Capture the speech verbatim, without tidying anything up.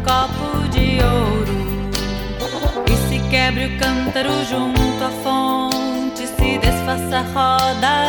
copo de ouro. E se quebre o cântaro junto à fonte, se desfaça a roda